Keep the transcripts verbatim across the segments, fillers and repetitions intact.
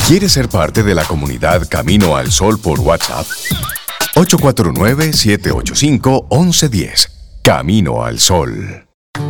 ¿Quieres ser parte de la comunidad Camino al Sol por WhatsApp? ocho cuatro nueve, siete ocho cinco, uno uno uno cero. Camino al Sol.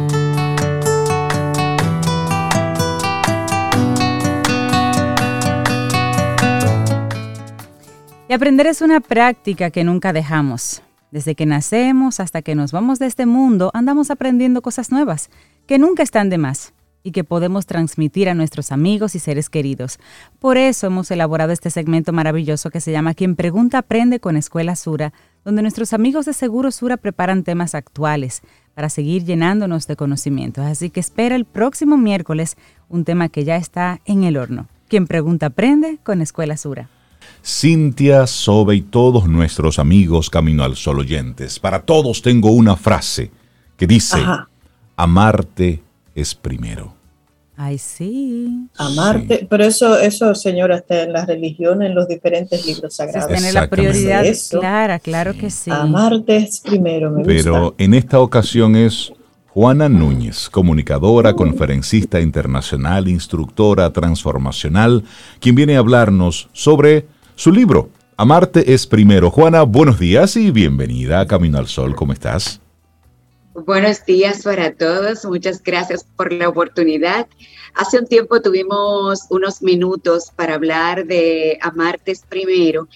Y aprender es una práctica que nunca dejamos. Desde que nacemos hasta que nos vamos de este mundo, andamos aprendiendo cosas nuevas, que nunca están de más y que podemos transmitir a nuestros amigos y seres queridos. Por eso hemos elaborado este segmento maravilloso que se llama Quien Pregunta Aprende con Escuela Sura, donde nuestros amigos de Seguro Sura preparan temas actuales para seguir llenándonos de conocimientos. Así que espera el próximo miércoles un tema que ya está en el horno. Quien Pregunta Aprende con Escuela Sura. Cintia, Sobe y todos nuestros amigos Camino al Sol oyentes, para todos tengo una frase que dice: Ajá. Amarte es primero. Ay, sí. Amarte, sí. Pero eso, eso, señora, está en la religión, en los diferentes libros sagrados. Tiene la prioridad clara, claro sí. que sí. Amarte es primero, me Pero gusta. en esta ocasión es Juana Núñez, comunicadora, conferencista internacional, instructora transformacional, quien viene a hablarnos sobre su libro, Amarte es primero. Juana, buenos días y bienvenida a Camino al Sol. ¿Cómo estás? Buenos días para todos. Muchas gracias por la oportunidad. Hace un tiempo tuvimos unos minutos para hablar de Amarte es primero.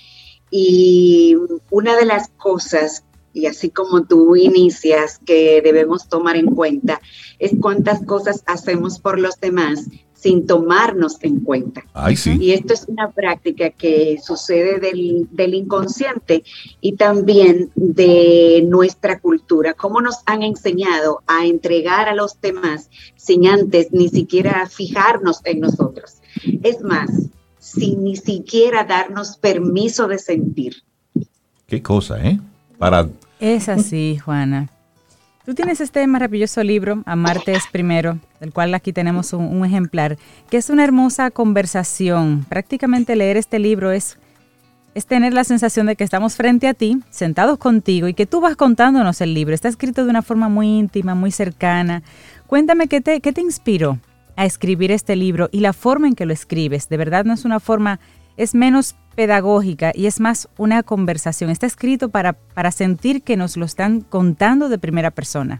Y una de las cosas, y así como tú inicias, que debemos tomar en cuenta, es cuántas cosas hacemos por los demás sin tomarnos en cuenta. Ay, sí. Y esto es una práctica que sucede del, del inconsciente y también de nuestra cultura. Cómo nos han enseñado a entregar a los demás sin antes ni siquiera fijarnos en nosotros. Es más, sin ni siquiera darnos permiso de sentir. Qué cosa, ¿eh? Para... Es así, Juana. Tú tienes este maravilloso libro, Amarte es primero, del cual aquí tenemos un, un ejemplar, que es una hermosa conversación. Prácticamente leer este libro es, es tener la sensación de que estamos frente a ti, sentados contigo, y que tú vas contándonos el libro. Está escrito de una forma muy íntima, muy cercana. Cuéntame, ¿qué te, qué te inspiró a escribir este libro y la forma en que lo escribes? De verdad no es una forma, es menos pedagógica y es más una conversación. Está escrito para, para sentir que nos lo están contando de primera persona.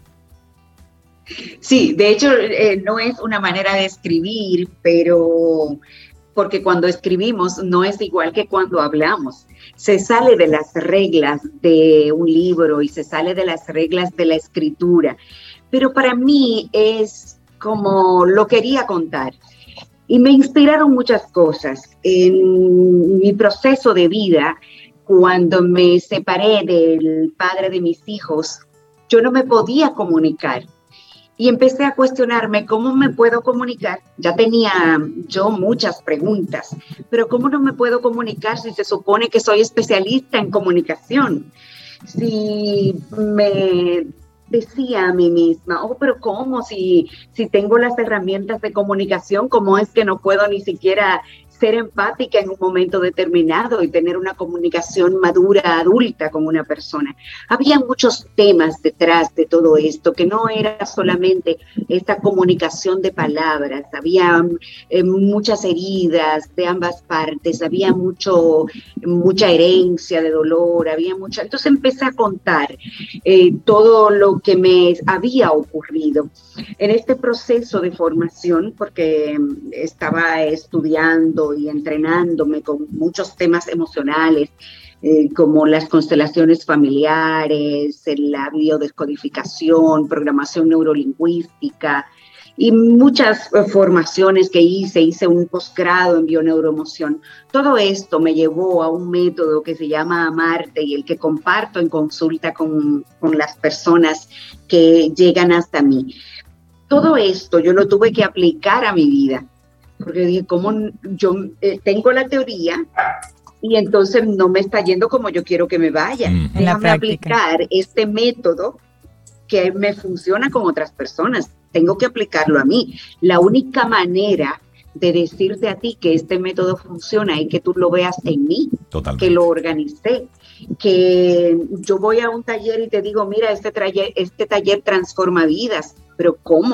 Sí, de hecho eh, no es una manera de escribir, pero porque cuando escribimos no es igual que cuando hablamos. Se sale de las reglas de un libro y se sale de las reglas de la escritura, pero para mí es como lo quería contar. Y me inspiraron muchas cosas. En mi proceso de vida, cuando me separé del padre de mis hijos, yo no me podía comunicar. Y empecé a cuestionarme cómo me puedo comunicar. Ya tenía yo muchas preguntas, pero ¿cómo no me puedo comunicar si se supone que soy especialista en comunicación? Si me... decía a mí misma, oh, pero ¿cómo? Si, si tengo las herramientas de comunicación, ¿cómo es que no puedo ni siquiera ser empática en un momento determinado y tener una comunicación madura, adulta con una persona? Había muchos temas detrás de todo esto, que no era solamente esta comunicación de palabras, había eh, muchas heridas de ambas partes, había mucho, mucha herencia de dolor, había mucha... Entonces empecé a contar eh, todo lo que me había ocurrido en este proceso de formación, porque estaba estudiando y entrenándome con muchos temas emocionales, eh, como las constelaciones familiares, la biodescodificación, programación neurolingüística y muchas eh, formaciones que hice. Hice un posgrado en bioneuroemoción. Todo esto me llevó a un método que se llama Amarte y el que comparto en consulta con, con las personas que llegan hasta mí. Todo esto yo lo tuve que aplicar a mi vida. Porque dije, ¿cómo yo eh, tengo la teoría y entonces no me está yendo como yo quiero que me vaya? Mm. Déjame aplicar este método que me funciona con otras personas. Tengo que aplicarlo a mí. La única manera de decirte a ti que este método funciona es que tú lo veas en mí. Totalmente. Que lo organicé. Que yo voy a un taller y te digo, mira, este, traye, este taller transforma vidas. ¿Pero cómo?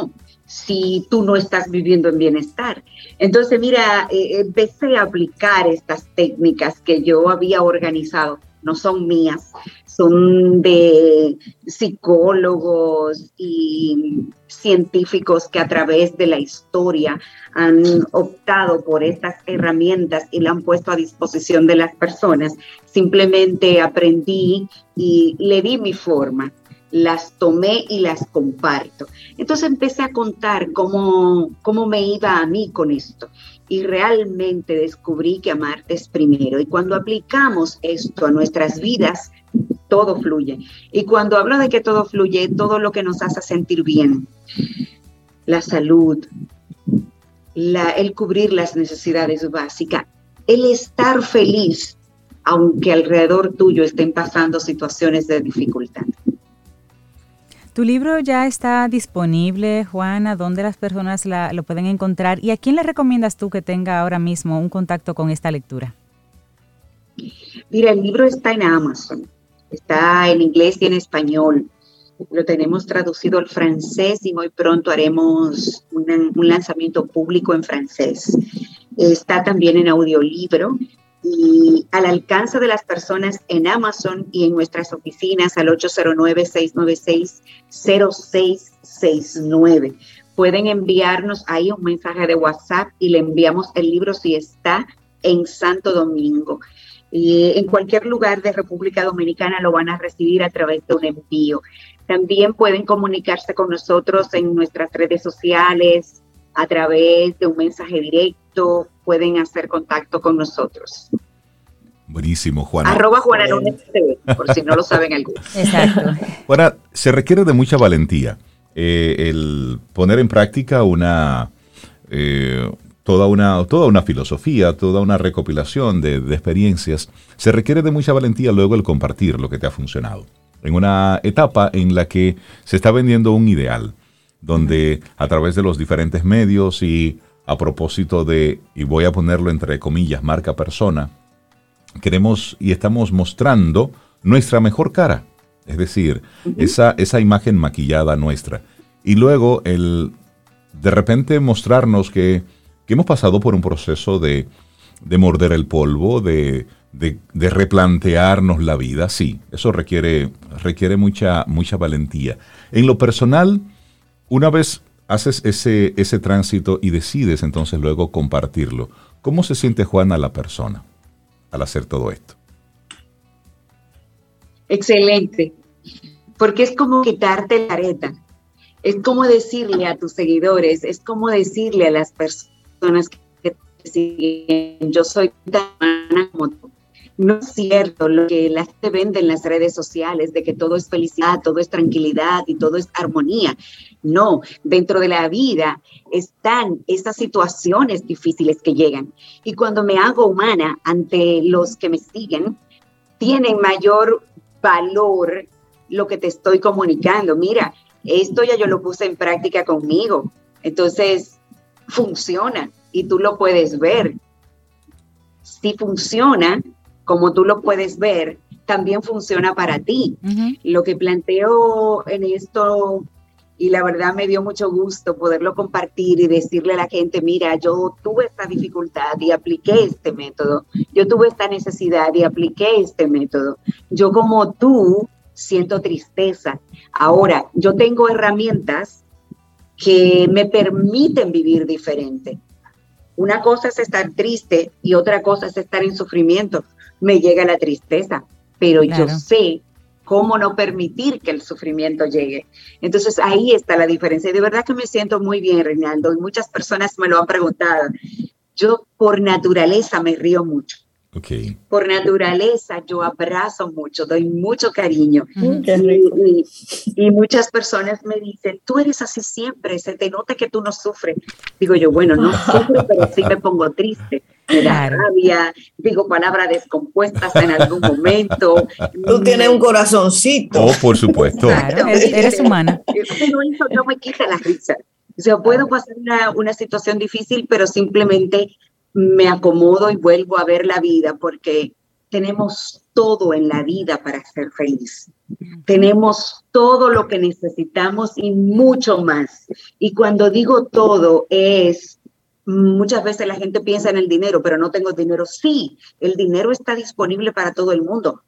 si tú no estás viviendo en bienestar? Entonces, mira, eh, empecé a aplicar estas técnicas que yo había organizado. No son mías, son de psicólogos y científicos que a través de la historia han optado por estas herramientas y las han puesto a disposición de las personas. Simplemente aprendí y le di mi forma, las tomé y las comparto. Entonces empecé a contar cómo, cómo me iba a mí con esto. Y realmente descubrí que amarte es primero. Y cuando aplicamos esto a nuestras vidas, todo fluye. Y cuando hablo de que todo fluye, todo lo que nos hace sentir bien. La salud, la, el cubrir las necesidades básicas, el estar feliz, aunque alrededor tuyo estén pasando situaciones de dificultad. Tu libro ya está disponible, Juana. ¿Dónde las personas la, lo pueden encontrar? ¿Y a quién le recomiendas tú que tenga ahora mismo un contacto con esta lectura? Mira, el libro está en Amazon. Está en inglés y en español. Lo tenemos traducido al francés y muy pronto haremos una, un lanzamiento público en francés. Está también en audiolibro y al alcance de las personas en Amazon y en nuestras oficinas al ocho cero nueve, seis nueve seis, cero seis seis nueve. Pueden enviarnos ahí un mensaje de WhatsApp y le enviamos el libro si está en Santo Domingo. Y en cualquier lugar de República Dominicana lo van a recibir a través de un envío. También pueden comunicarse con nosotros en nuestras redes sociales, a través de un mensaje directo, pueden hacer contacto con nosotros. Buenísimo, Juana. Arroba Juana Núñez T V, por si no lo saben algunos. Exacto. Juana, se requiere de mucha valentía eh, el poner en práctica una, eh, toda una toda una filosofía, toda una recopilación de, de experiencias. Se requiere de mucha valentía luego el compartir lo que te ha funcionado. En una etapa en la que se está vendiendo un ideal, donde a través de los diferentes medios y a propósito de, y voy a ponerlo entre comillas, marca persona, queremos y estamos mostrando nuestra mejor cara, es decir, uh-huh. esa, esa imagen maquillada nuestra. Y luego el de repente mostrarnos que, que hemos pasado por un proceso de, de morder el polvo, de, de, de replantearnos la vida. Sí, eso requiere, requiere mucha, mucha valentía. En lo personal, una vez haces ese, ese tránsito y decides entonces luego compartirlo, ¿cómo se siente Juana la persona al hacer todo esto? Excelente, porque es como quitarte la careta, es como decirle a tus seguidores, es como decirle a las personas que te siguen, yo soy tan humana como tú. No es cierto lo que la gente vende en las redes sociales, de que todo es felicidad, todo es tranquilidad y todo es armonía. No, dentro de la vida están esas situaciones difíciles que llegan. Y cuando me hago humana ante los que me siguen, tienen mayor valor lo que te estoy comunicando. Mira, esto ya yo lo puse en práctica conmigo. Entonces, funciona y tú lo puedes ver. Si funciona, como tú lo puedes ver, también funciona para ti. Uh-huh. Lo que planteo en esto, y la verdad me dio mucho gusto poderlo compartir y decirle a la gente, mira, yo tuve esta dificultad y apliqué este método. Yo tuve esta necesidad y apliqué este método. Yo como tú siento tristeza. Ahora, yo tengo herramientas que me permiten vivir diferente. Una cosa es estar triste y otra cosa es estar en sufrimiento. Me llega la tristeza, pero claro, yo sé cómo no permitir que el sufrimiento llegue. Entonces ahí está la diferencia. Y de verdad que me siento muy bien, Reinaldo, y muchas personas me lo han preguntado. Yo por naturaleza me río mucho. Okay. Por naturaleza yo abrazo mucho, doy mucho cariño. Mm, y, y, y muchas personas me dicen, tú eres así siempre, se te nota que tú no sufres. Digo yo, bueno, no sufro, pero sí me pongo triste. Me da rabia, digo palabras descompuestas en algún momento. Tú tienes un corazoncito. Oh, por supuesto. Claro, eres, eres humana. Pero eso no me quita la risa. O sea, puedo pasar una, una situación difícil, pero simplemente me acomodo y vuelvo a ver la vida, porque tenemos todo en la vida para ser feliz. Tenemos todo lo que necesitamos y mucho más. Y cuando digo todo es, muchas veces la gente piensa en el dinero, pero no tengo dinero. Sí, el dinero está disponible para todo el mundo.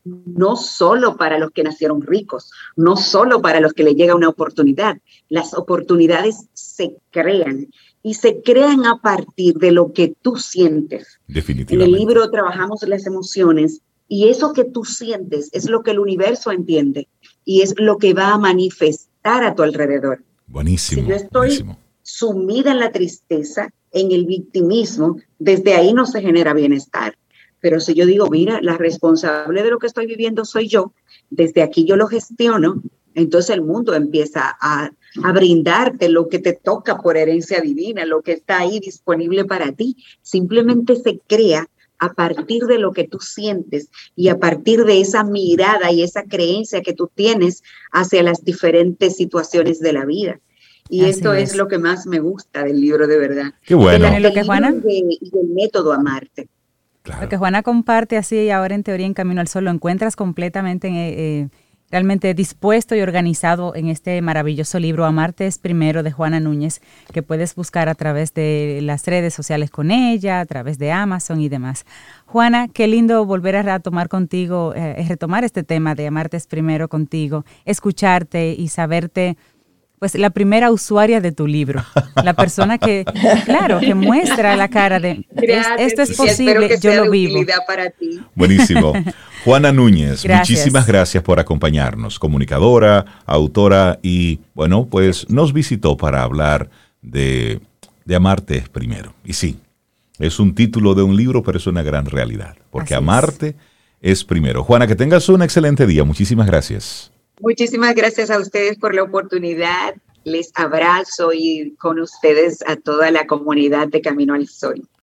No solo para los que nacieron ricos, no solo para los que les llega una oportunidad. Las oportunidades se crean y se crean a partir de lo que tú sientes. Definitivamente. En el libro trabajamos las emociones y eso que tú sientes es lo que el universo entiende y es lo que va a manifestar a tu alrededor. Buenísimo. Si yo estoy buenísimo. sumida en la tristeza, en el victimismo, desde ahí no se genera bienestar. Pero si yo digo, mira, la responsable de lo que estoy viviendo soy yo, desde aquí yo lo gestiono, entonces el mundo empieza a, a brindarte lo que te toca por herencia divina, lo que está ahí disponible para ti. Simplemente se crea a partir de lo que tú sientes y a partir de esa mirada y esa creencia que tú tienes hacia las diferentes situaciones de la vida. Y Así esto es. es lo que más me gusta del libro, de verdad. Qué bueno. Del, lo que Juana, de, del método Amarte. Claro. Lo que Juana comparte así y ahora en teoría en Camino al Sol lo encuentras completamente eh, realmente dispuesto y organizado en este maravilloso libro Amarte es Primero de Juana Núñez, que puedes buscar a través de las redes sociales con ella, a través de Amazon y demás. Juana, qué lindo volver a retomar contigo, eh, retomar este tema de Amarte es Primero contigo, escucharte y saberte pues la primera usuaria de tu libro, la persona que, claro, que muestra la cara de, Gracias, esto es y posible, espero que yo sea lo de vivo. utilidad para ti. Buenísimo. Juana Núñez, Gracias. muchísimas gracias por acompañarnos, comunicadora, autora y, bueno, pues nos visitó para hablar de, de Amarte es Primero. Y sí, es un título de un libro, pero es una gran realidad, porque Así es. Amarte es Primero. Juana, que tengas un excelente día. Muchísimas gracias. Muchísimas gracias a ustedes por la oportunidad. Les abrazo y con ustedes a toda la comunidad de Camino al Sol.